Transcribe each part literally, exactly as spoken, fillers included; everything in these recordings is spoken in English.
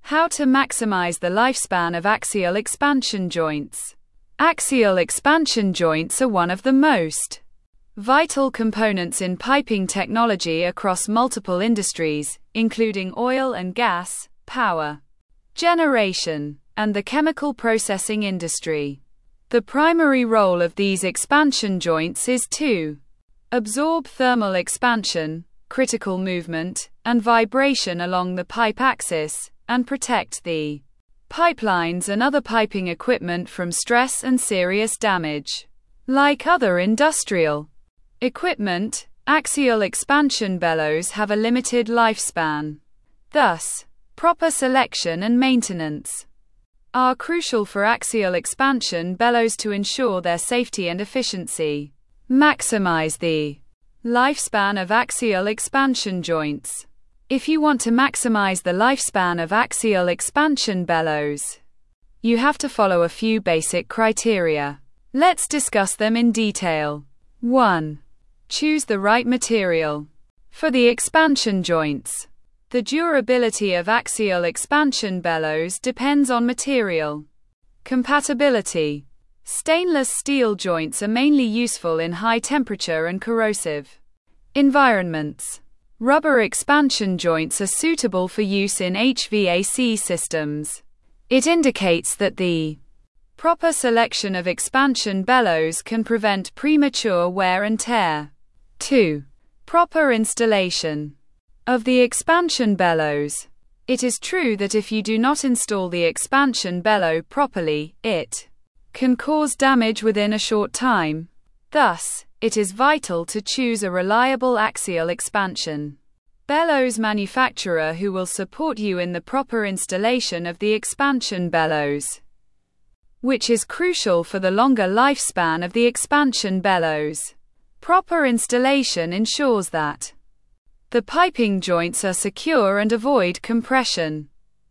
How to maximize the lifespan of axial expansion joints. Axial expansion joints are one of the most vital components in piping technology across multiple industries, including oil and gas, power generation, and the chemical processing industry. The primary role of these expansion joints is to absorb thermal expansion, critical movement, and vibration along the pipe axis, and protect the pipelines and other piping equipment from stress and serious damage. Like other industrial equipment, axial expansion bellows have a limited lifespan. Thus, proper selection and maintenance are crucial for axial expansion bellows to ensure their safety and efficiency. Maximize the lifespan of axial expansion joints. If you want to maximize the lifespan of axial expansion bellows, you have to follow a few basic criteria. Let's discuss them in detail. one. Choose the right material. For the expansion joints, the durability of axial expansion bellows depends on material compatibility. Stainless steel joints are mainly useful in high temperature and corrosive environments. Rubber expansion joints are suitable for use in H V A C systems. It indicates that the proper selection of expansion bellows can prevent premature wear and tear. two. Proper installation of the expansion bellows. It is true that if you do not install the expansion bellow properly, it can cause damage within a short time. Thus, it is vital to choose a reliable axial expansion bellows manufacturer who will support you in the proper installation of the expansion bellows, which is crucial for the longer lifespan of the expansion bellows. Proper installation ensures that the piping joints are secure and avoid compression.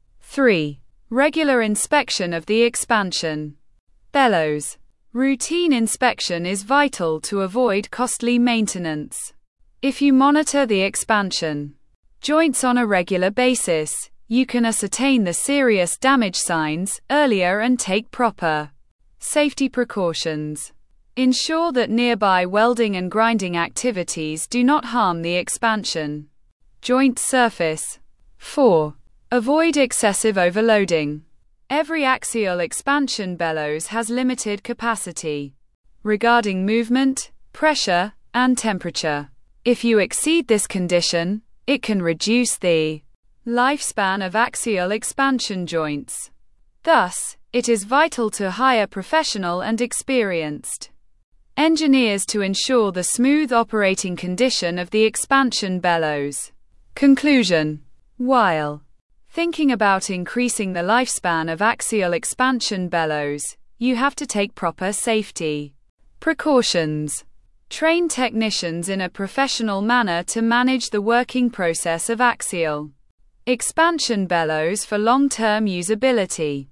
three. Regular inspection of the expansion bellows. Routine inspection is vital to avoid costly maintenance. If you monitor the expansion joints on a regular basis, you can ascertain the serious damage signs earlier and take proper safety precautions. Ensure that nearby welding and grinding activities do not harm the expansion joint surface. four. Avoid excessive overloading. Every axial expansion bellows has limited capacity regarding movement, pressure, and temperature. If you exceed this condition, it can reduce the lifespan of axial expansion joints. Thus, it is vital to hire professional and experienced engineers to ensure the smooth operating condition of the expansion bellows. Conclusion. While thinking about increasing the lifespan of axial expansion bellows, you have to take proper safety precautions. Train technicians in a professional manner to manage the working process of axial expansion bellows for long-term usability.